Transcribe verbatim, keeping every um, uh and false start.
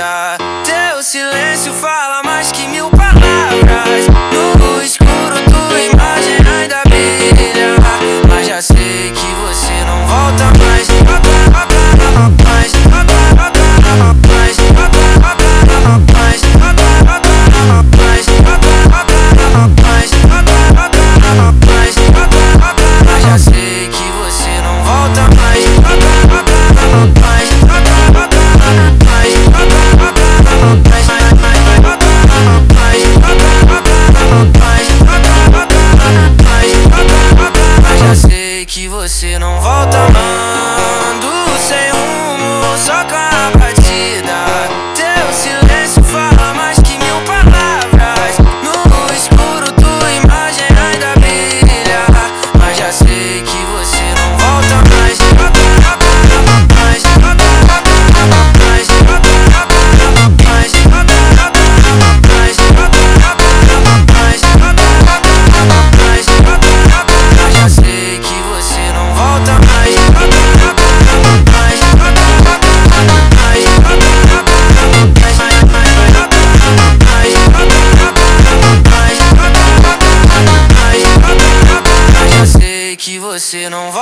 batida. Teu silêncio fala mais que mil palavras. No escuro tua imagem ainda brilha, mas já sei que você não volta mais. Mais, mais, mas já sei que você não volta mais. Mas já sei que você não volta. Ando sem rumo, só com a batida. Teu silêncio fala mais que mil palavras. No escuro tua imagem ainda brilha, mas já sei que você não volta mais. Mais, mais, mas já sei que você não volta mais. Mas já sei que você não